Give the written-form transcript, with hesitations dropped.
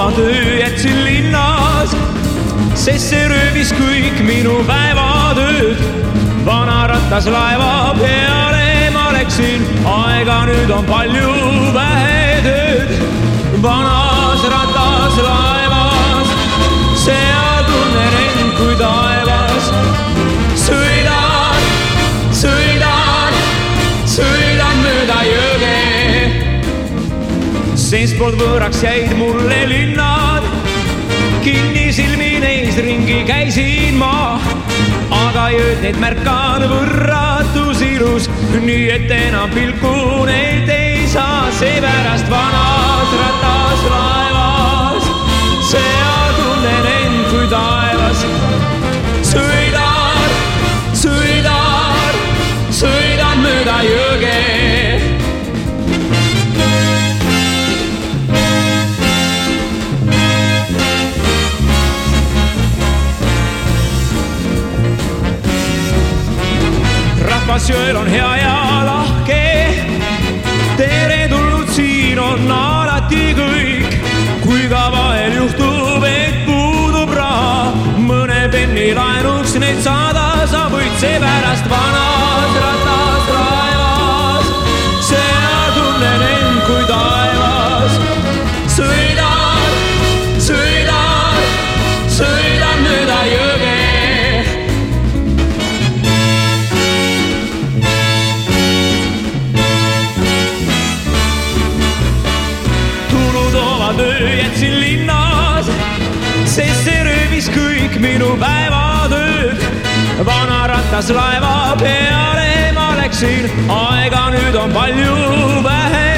oma töö jätsin linnas, sest see röövis kõik minu päevatööd. Vana ratas laeva peale ma läksin, aega nüüd on palju, vähe tööd. Vanas ratas laevas, seal tunnen end kui taevas. Sõidan, sõidan, sõidan mööda jõge. Seestpoolt võõraks jäid mulle linnad, kinnisilmi neis ringi käisin ma, aga jõud neid märkan võrratus ilus, nii et enam pilku neilt ei saa. Seepärast vanas ratas laevas, seal tunnen end kui taevas. Sõidan, sõidan, sõidan mööda jõge. Jõel on hea ja lahke, tere tulnud, siin on alati kõik. Kui ka vahel juhtub, et puudub raha, mõne penni laenuks neid saada sa võid. Seepärast vanas ratas laevas, seal tunnen end kui taevas. Sõidan, sõidan, sõidan mööda jõge. Töö jätsin linnas, sest see röövis kõik minu päevatööd. Vana ratas laeva peale ma läksin, aega nüüd on palju, vähe